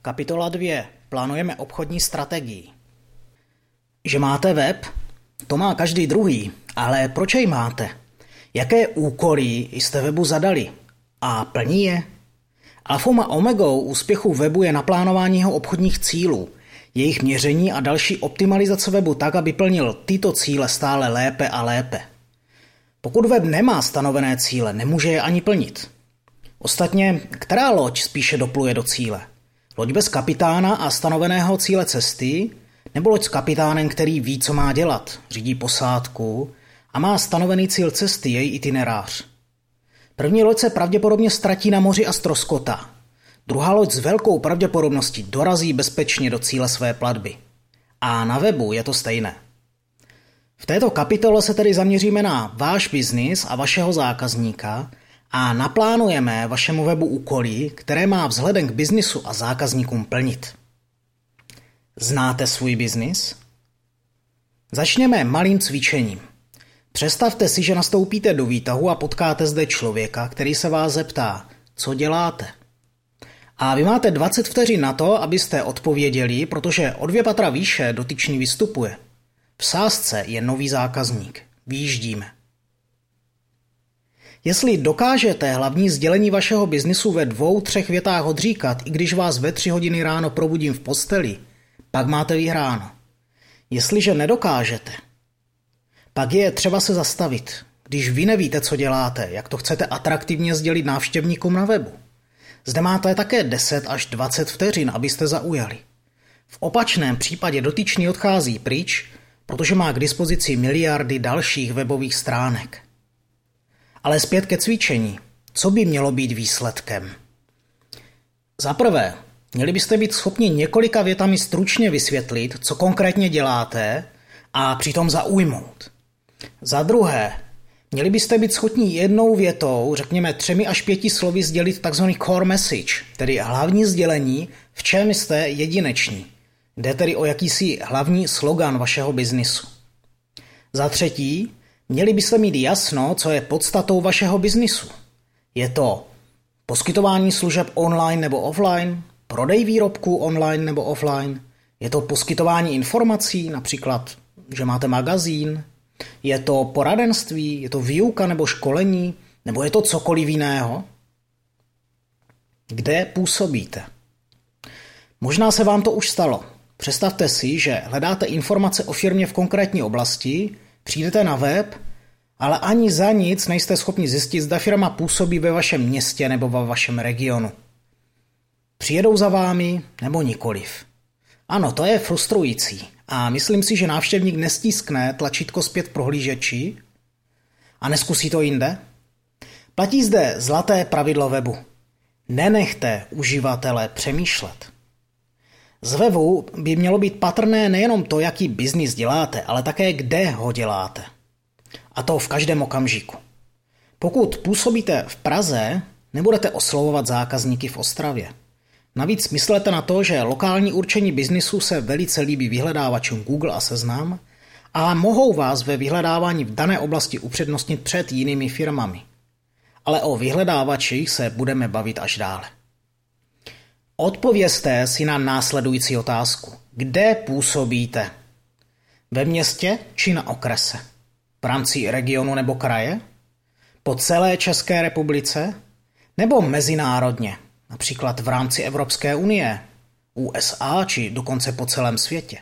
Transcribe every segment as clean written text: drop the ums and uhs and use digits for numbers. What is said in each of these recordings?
Kapitola 2. Plánujeme obchodní strategii. Že máte web? To má každý druhý, ale proč jej máte? Jaké úkoly jste webu zadali? A plní je? Alfou a omegou úspěchu webu je naplánování jeho obchodních cílů, jejich měření a další optimalizace webu tak, aby plnil tyto cíle stále lépe a lépe. Pokud web nemá stanovené cíle, nemůže je ani plnit. Ostatně, která loď spíše dopluje do cíle? Loď bez kapitána a stanoveného cíle cesty, nebo loď s kapitánem, který ví, co má dělat, řídí posádku a má stanovený cíl cesty, její itinerář? První loď se pravděpodobně ztratí na moři a ztroskotá. Druhá loď s velkou pravděpodobností dorazí bezpečně do cíle své platby. A na webu je to stejné. V této kapitole se tedy zaměříme na váš biznis a vašeho zákazníka a naplánujeme vašemu webu úkoly, které má vzhledem k biznisu a zákazníkům plnit. Znáte svůj biznis? Začněme malým cvičením. Představte si, že nastoupíte do výtahu a potkáte zde člověka, který se vás zeptá, co děláte. A vy máte 20 vteřin na to, abyste odpověděli, protože o 2 patra výše dotyčný vystupuje. V sázce je nový zákazník. Vyjíždíme. Jestli dokážete hlavní sdělení vašeho biznisu ve 2-3 větách odříkat, i když vás ve 3 hodiny ráno probudím v posteli, pak máte vyhráno. Jestliže nedokážete, pak je třeba se zastavit, když vy nevíte, co děláte, jak to chcete atraktivně sdělit návštěvníkům na webu. Zde máte také 10 až 20 vteřin, abyste zaujali. V opačném případě dotyčný odchází pryč, protože má k dispozici miliardy dalších webových stránek. Ale zpět ke cvičení. Co by mělo být výsledkem? Za prvé, měli byste být schopni několika větami stručně vysvětlit, co konkrétně děláte a přitom zaujmout. Za druhé, měli byste být schopni jednou větou, řekněme 3 až 5 slovy sdělit tzv. Core message, tedy hlavní sdělení, v čem jste jedineční. Jde tedy o jakýsi hlavní slogan vašeho biznisu. Za třetí, měli byste mít jasno, co je podstatou vašeho biznisu. Je to poskytování služeb online nebo offline, prodej výrobků online nebo offline, je to poskytování informací, například, že máte magazín, je to poradenství, je to výuka nebo školení, nebo je to cokoliv jiného? Kde působíte? Možná se vám to už stalo. Představte si, že hledáte informace o firmě v konkrétní oblasti, přijdete na web, ale ani za nic nejste schopni zjistit, zda firma působí ve vašem městě nebo ve vašem regionu. Přijedou za vámi nebo nikoliv. Ano, to je frustrující a myslím si, že návštěvník nestiskne tlačítko zpět v prohlížeči a neskusí to jinde. Platí zde zlaté pravidlo webu. Nenechte uživatele přemýšlet. Z webu by mělo být patrné nejenom to, jaký biznis děláte, ale také kde ho děláte. A to v každém okamžiku. Pokud působíte v Praze, nebudete oslovovat zákazníky v Ostravě. Navíc myslete na to, že lokální určení biznisu se velice líbí vyhledávačům Google a Seznam a mohou vás ve vyhledávání v dané oblasti upřednostnit před jinými firmami. Ale o vyhledávačích se budeme bavit až dále. Odpovězte si na následující otázku. Kde působíte? Ve městě či na okrese? V rámci regionu nebo kraje? Po celé České republice? Nebo mezinárodně? Například v rámci Evropské unie, USA či dokonce po celém světě.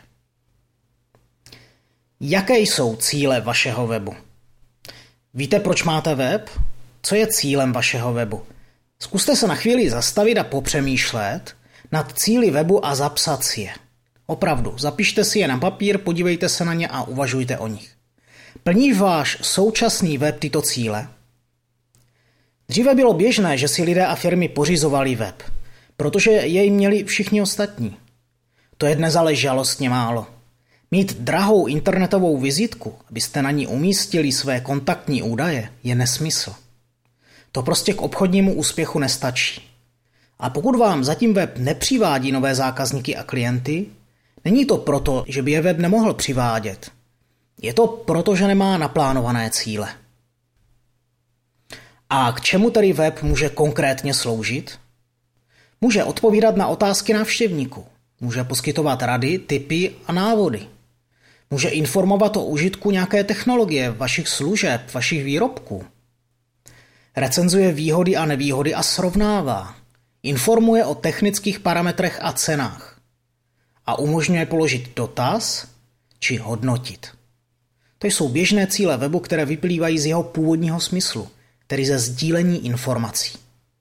Jaké jsou cíle vašeho webu? Víte, proč máte web? Co je cílem vašeho webu? Zkuste se na chvíli zastavit a popřemýšlet nad cíli webu a zapsat si je. Opravdu, zapište si je na papír, podívejte se na ně a uvažujte o nich. Plní váš současný web tyto cíle? Dříve bylo běžné, že si lidé a firmy pořizovali web, protože jej měli všichni ostatní. To je dnes ale žalostně málo. Mít drahou internetovou vizitku, abyste na ní umístili své kontaktní údaje, je nesmysl. To prostě k obchodnímu úspěchu nestačí. A pokud vám zatím web nepřivádí nové zákazníky a klienty, není to proto, že by je web nemohl přivádět. Je to proto, že nemá naplánované cíle. A k čemu tedy web může konkrétně sloužit? Může odpovídat na otázky návštěvníků. Může poskytovat rady, tipy a návody. Může informovat o užitku nějaké technologie, vašich služeb, vašich výrobků. Recenzuje výhody a nevýhody a srovnává. Informuje o technických parametrech a cenách. A umožňuje položit dotaz či hodnotit. To jsou běžné cíle webu, které vyplývají z jeho původního smyslu, tedy ze sdílení informací.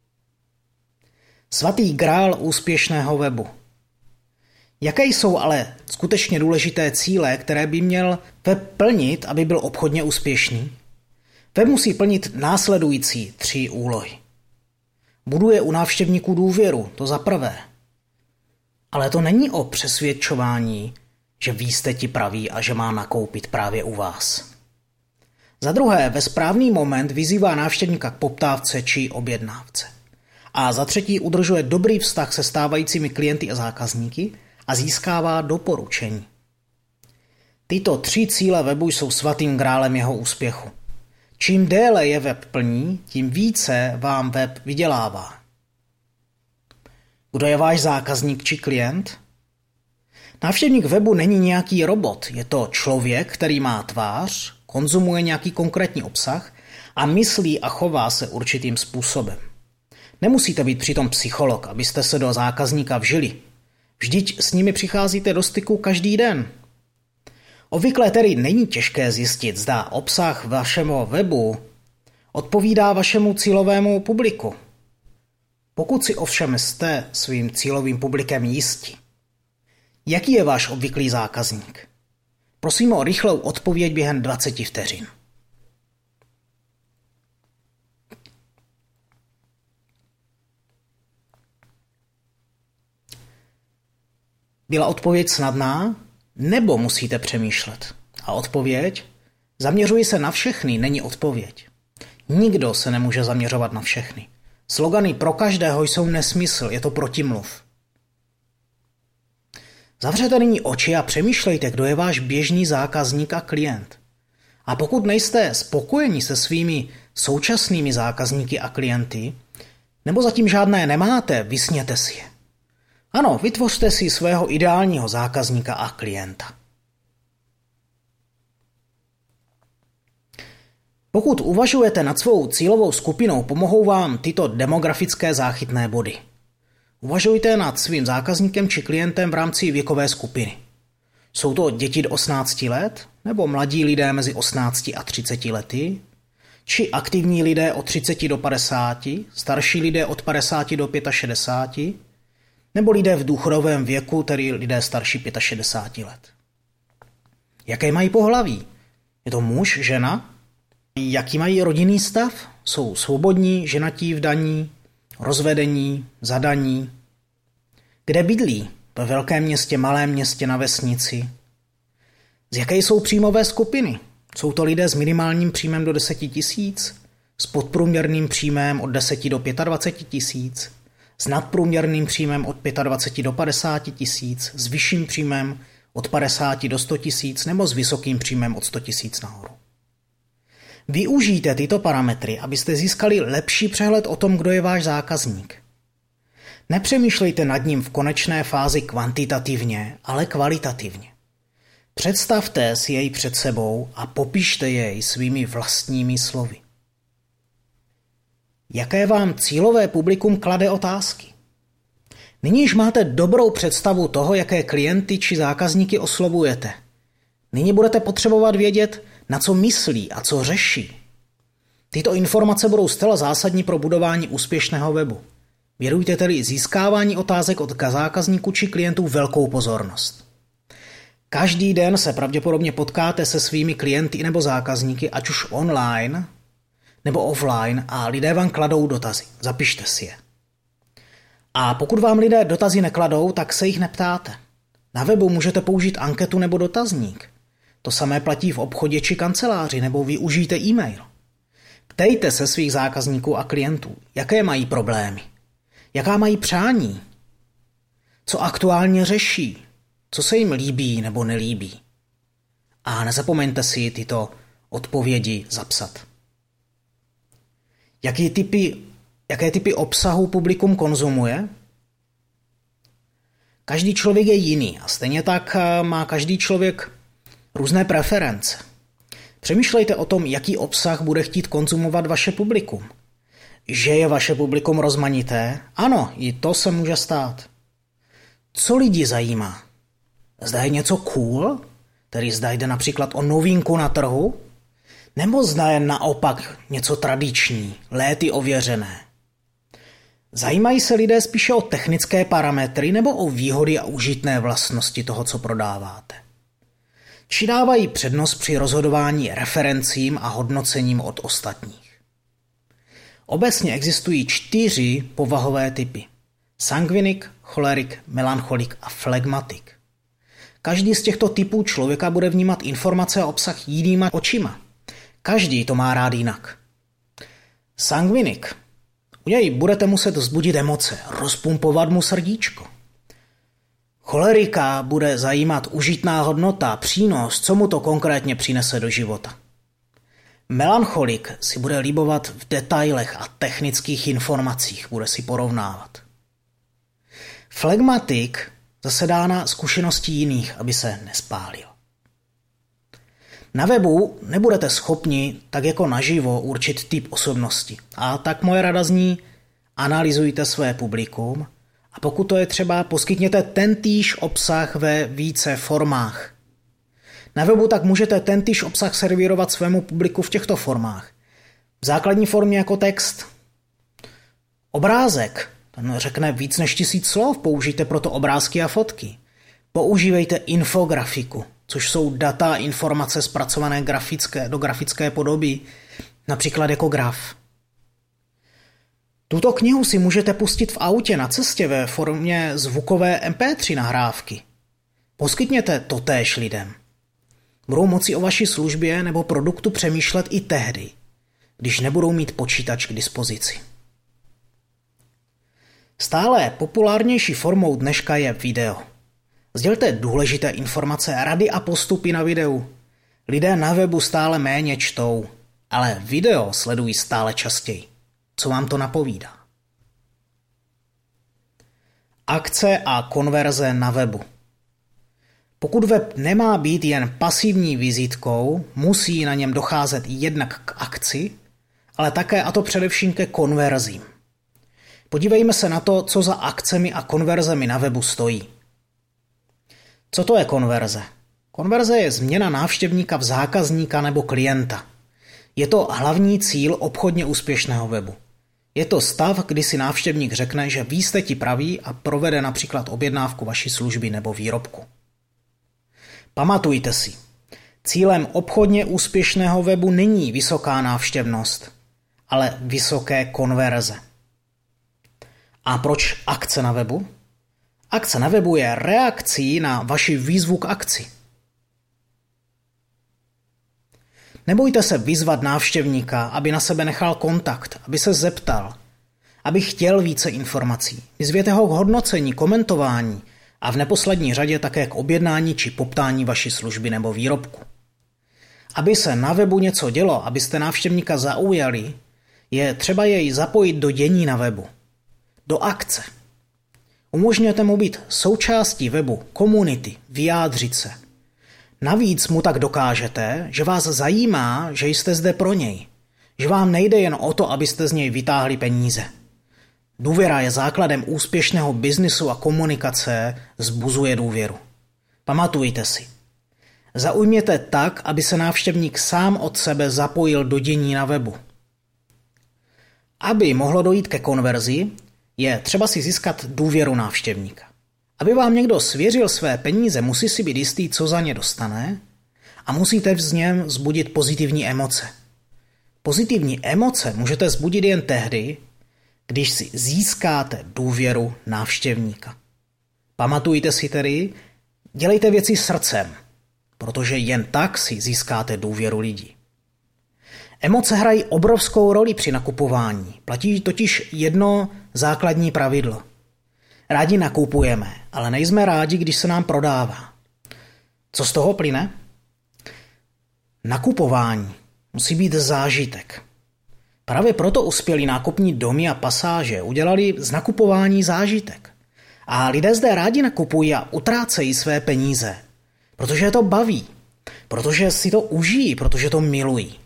Svatý grál úspěšného webu. Jaké jsou ale skutečně důležité cíle, které by měl web plnit, aby byl obchodně úspěšný? Web musí plnit následující 3 úlohy. Buduje u návštěvníků důvěru, to za prvé. Ale to není o přesvědčování, že vy jste ti praví a že má nakoupit právě u vás. Za druhé, ve správný moment vyzývá návštěvníka k poptávce či objednávce. A za třetí, udržuje dobrý vztah se stávajícími klienty a zákazníky a získává doporučení. Tyto 3 cíle webu jsou svatým grálem jeho úspěchu. Čím déle je web plní, tím více vám web vydělává. Kdo je váš zákazník či klient? Návštěvník webu není nějaký robot, je to člověk, který má tvář, konzumuje nějaký konkrétní obsah a myslí a chová se určitým způsobem. Nemusíte být přitom psycholog, abyste se do zákazníka vžili. Vždyť s nimi přicházíte do styku každý den. Obvykle tedy není těžké zjistit, zda obsah vašeho webu odpovídá vašemu cílovému publiku. Pokud si ovšem jste svým cílovým publikem jisti. Jaký je váš obvyklý zákazník? Prosím o rychlou odpověď během 20 vteřin. Byla odpověď snadná? Nebo musíte přemýšlet? A odpověď? Zaměřuji se na všechny, není odpověď. Nikdo se nemůže zaměřovat na všechny. Slogany pro každého jsou nesmysl, je to protimluv. Zavřete nyní oči a přemýšlejte, kdo je váš běžný zákazník a klient. A pokud nejste spokojeni se svými současnými zákazníky a klienty, nebo zatím žádné nemáte, vysněte si je. Ano, vytvořte si svého ideálního zákazníka a klienta. Pokud uvažujete nad svou cílovou skupinou, pomohou vám tyto demografické záchytné body. Uvažujte nad svým zákazníkem či klientem v rámci věkové skupiny. Jsou to děti do 18 let, nebo mladí lidé mezi 18 a 30 lety, či aktivní lidé od 30 do 50, starší lidé od 50 do 65, nebo lidé v důchodovém věku, tedy lidé starší 65 let. Jaké mají pohlaví? Je to muž, žena? Jaký mají rodinný stav? Jsou svobodní, ženatí, vdaní, rozvedení, zadaní? Kde bydlí? Ve velkém městě, malém městě, na vesnici? Z jaké jsou příjmové skupiny? Jsou to lidé s minimálním příjmem do 10 000, s podprůměrným příjmem od 10 do 25 000, s nadprůměrným příjmem od 25 do 50 000, s vyšším příjmem od 50 do 100 000 nebo s vysokým příjmem od 100 000 nahoru. Využijte tyto parametry, abyste získali lepší přehled o tom, kdo je váš zákazník. Nepřemýšlejte nad ním v konečné fázi kvantitativně, ale kvalitativně. Představte si jej před sebou a popište jej svými vlastními slovy. Jaké vám cílové publikum klade otázky? Nyní již máte dobrou představu toho, jaké klienty či zákazníky oslovujete. Nyní budete potřebovat vědět, na co myslí a co řeší. Tyto informace budou zcela zásadní pro budování úspěšného webu. Věnujte tedy získávání otázek od zákazníků či klientů velkou pozornost. Každý den se pravděpodobně potkáte se svými klienty nebo zákazníky, ať už online nebo offline, a lidé vám kladou dotazy. Zapište si je. A pokud vám lidé dotazy nekladou, tak se jich neptáte. Na webu můžete použít anketu nebo dotazník. To samé platí v obchodě či kanceláři, nebo využijte e-mail. Ptejte se svých zákazníků a klientů, jaké mají problémy, jaká mají přání, co aktuálně řeší, co se jim líbí nebo nelíbí. A nezapomeňte si tyto odpovědi zapsat. Jaké typy obsahu publikum konzumuje? Každý člověk je jiný a stejně tak má každý člověk různé preference. Přemýšlejte o tom, jaký obsah bude chtít konzumovat vaše publikum. Že je vaše publikum rozmanité? Ano, i to se může stát. Co lidi zajímá? Zda je něco cool? Tedy zda jde například o novinku na trhu? Nebo zda je naopak něco tradiční, léty ověřené? Zajímají se lidé spíše o technické parametry nebo o výhody a užitné vlastnosti toho, co prodáváte? Či dávají přednost při rozhodování referencím a hodnocením od ostatních? Obecně existují 4 povahové typy. Sangvinik, cholerik, melancholik a flegmatik. Každý z těchto typů člověka bude vnímat informace a obsah jinýma očima. Každý to má rád jinak. Sangvinik. U něj budete muset vzbudit emoce, rozpumpovat mu srdíčko. Cholerika bude zajímat užitná hodnota, přínos, co mu to konkrétně přinese do života. Melancholik si bude líbovat v detailech a technických informacích, bude si porovnávat. Flegmatik zase dá na zkušenosti jiných, aby se nespálil. Na webu nebudete schopni, tak jako naživo, určit typ osobnosti. A tak moje rada zní, analyzujte své publikum a pokud to je třeba, poskytněte tentýž obsah ve více formách. Na webu tak můžete tentýž obsah servírovat svému publiku v těchto formách. V základní formě jako text. Obrázek, ten řekne víc než 1000 slov, použijte proto obrázky a fotky. Používejte infografiku, což jsou data a informace zpracované do grafické podoby, například jako graf. Tuto knihu si můžete pustit v autě na cestě ve formě zvukové MP3 nahrávky. Poskytněte to též lidem. Budou moci o vaší službě nebo produktu přemýšlet i tehdy, když nebudou mít počítač k dispozici. Stále populárnější formou dneška je video. Sdělte důležité informace, rady a postupy na videu. Lidé na webu stále méně čtou, ale video sledují stále častěji. Co vám to napovídá? Akce a konverze na webu. Pokud web nemá být jen pasivní vizitkou, musí na něm docházet jednak k akci, ale také a to především ke konverzím. Podívejme se na to, co za akcemi a konverzemi na webu stojí. Co to je konverze? Konverze je změna návštěvníka v zákazníka nebo klienta. Je to hlavní cíl obchodně úspěšného webu. Je to stav, kdy si návštěvník řekne, že vy jste ti praví a provede například objednávku vaší služby nebo výrobku. Pamatujte si, cílem obchodně úspěšného webu není vysoká návštěvnost, ale vysoké konverze. A proč akce na webu? Akce na webu je reakcí na vaši výzvu k akci. Nebojte se vyzvat návštěvníka, aby na sebe nechal kontakt, aby se zeptal, aby chtěl více informací. Vyzvěte ho k hodnocení, komentování a v neposlední řadě také k objednání či poptání vaší služby nebo výrobku. Aby se na webu něco dělo, abyste návštěvníka zaujali, je třeba jej zapojit do dění na webu, do akce. Umožňujete mu být součástí webu, komunity, vyjádřit se. Navíc mu tak dokážete, že vás zajímá, že jste zde pro něj. Že vám nejde jen o to, abyste z něj vytáhli peníze. Důvěra je základem úspěšného biznisu a komunikace vzbuzuje důvěru. Pamatujte si. Zaujměte tak, aby se návštěvník sám od sebe zapojil do dění na webu. Aby mohlo dojít ke konverzi, je třeba si získat důvěru návštěvníka. Aby vám někdo svěřil své peníze, musí si být jistý, co za ně dostane a musíte v něm vzbudit pozitivní emoce. Pozitivní emoce můžete vzbudit jen tehdy, když si získáte důvěru návštěvníka. Pamatujte si tedy, dělejte věci srdcem, protože jen tak si získáte důvěru lidí. Emoce hrají obrovskou roli při nakupování. Platí totiž jedno základní pravidlo. Rádi nakupujeme, ale nejsme rádi, když se nám prodává. Co z toho plyne? Nakupování musí být zážitek. Právě proto uspělí nákupní domy a pasáže udělali z nakupování zážitek. A lidé zde rádi nakupují a utrácejí své peníze, protože je to baví, protože si to užijí, protože to milují.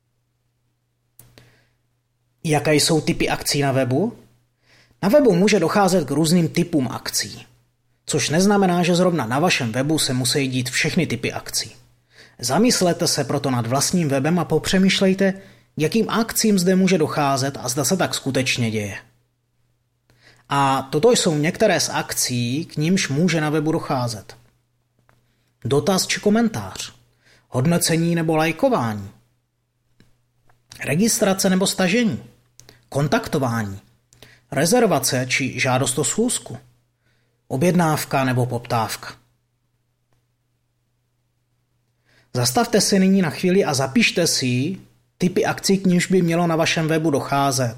Jaké jsou typy akcí na webu? Na webu může docházet k různým typům akcí, což neznamená, že zrovna na vašem webu se musí dít všechny typy akcí. Zamyslete se proto nad vlastním webem a popřemýšlejte, jakým akcím zde může docházet a zda se tak skutečně děje. A toto jsou některé z akcí, k nímž může na webu docházet. Dotaz či komentář, hodnocení nebo lajkování, registrace nebo stažení, kontaktování, rezervace či žádost o schůzku, objednávka nebo poptávka. Zastavte se nyní na chvíli a zapište si typy akcí, k nímž by mělo na vašem webu docházet.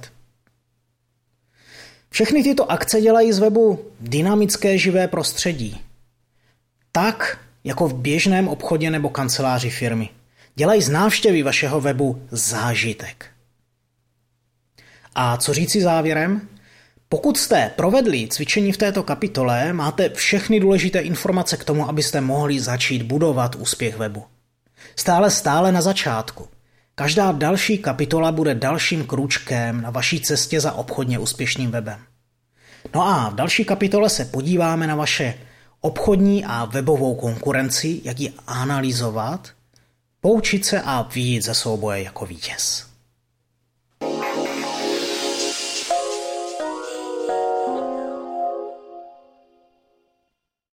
Všechny tyto akce dělají z webu dynamické živé prostředí. Tak, jako v běžném obchodě nebo kanceláři firmy. Dělají z návštěvy vašeho webu zážitek. A co říci závěrem? Pokud jste provedli cvičení v této kapitole, máte všechny důležité informace k tomu, abyste mohli začít budovat úspěch webu. Stále na začátku. Každá další kapitola bude dalším krůčkem na vaší cestě za obchodně úspěšným webem. No a v další kapitole se podíváme na vaše obchodní a webovou konkurenci, jak ji analyzovat, poučit se a vyjít ze souboje jako vítěz.